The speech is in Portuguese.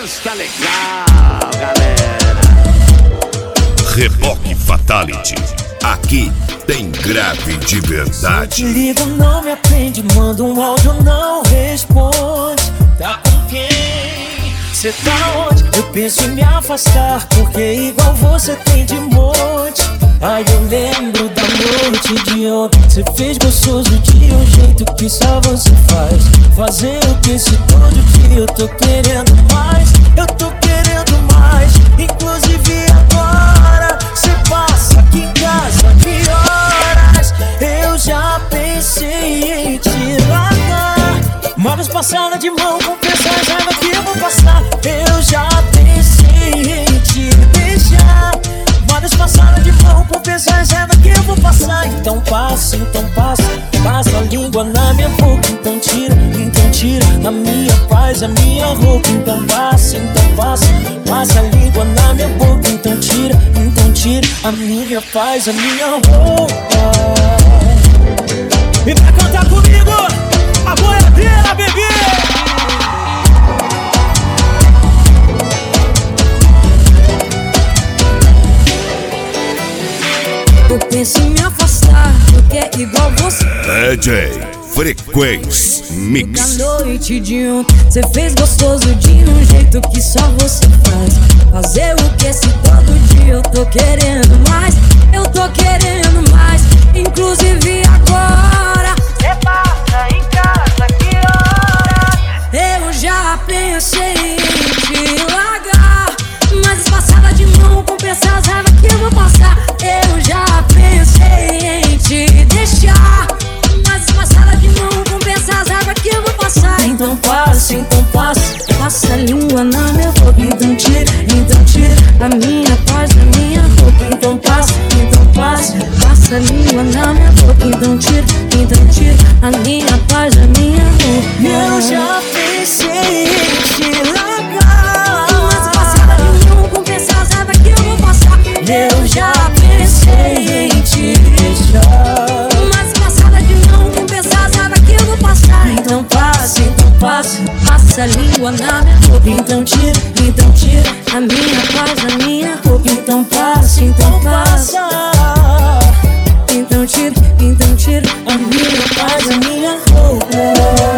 Hoje tá legal, galera. Reboque Fatality. Aqui tem grave de verdade. Se eu te ligo, não me atende. Manda um áudio, não responde. Tá com quem? Cê tá onde? Eu penso em me afastar, porque igual você tem de monte. Ai, eu lembro da noite de ontem. Cê fez gostoso de um jeito que só você faz. Fazer o que se todo dia eu tô querendo mais. Eu tô querendo mais. Inclusive agora cê passa aqui em casa, que horas? Eu já pensei em te largar. Uma vez passada de mão, confessa a raiva que eu vou passar. Eu já pensei em te deixar. Uma vez passada de mão, confessa a raiva que eu vou passar. Então passa, passa a língua na minha boca. Então tira a minha paz, a minha roupa. Então passa, passa a língua na minha boca. Então tira a minha paz, a minha roupa. E pra cantar comigo, a boiadeira, bebê! Eu penso em me afastar, porque é igual você. DJ Frequência Mix. Da noite de ontem, cê fez gostoso de um jeito que só você faz. Fazer o que se todo dia eu tô querendo mais. Eu tô querendo mais. Inclusive agora cê passa em casa, que hora? Eu já pensei em te largar. Mas passada de mão, compensa as raivas que eu vou passar. Eu já pensei em te deixar. Mas passada de mão, compensa as raivas que eu vou passar. Então passa, passa a língua na minha boca. Então tira a minha paz da minha boca. Então passa, passa a língua na minha boca. Então tira a minha paz da minha boca. Eu já pensei em te largar. Mas passada de mão, compensa as raivas que eu vou passar. Eu já pensei em te deixar. Mas passada de mão, compensa as raivas que eu vou passar. Então passa, passa a língua na minha boca. então tira a minha paz da minha roupa. então passa. Então tira A minha paz, a minha roupa.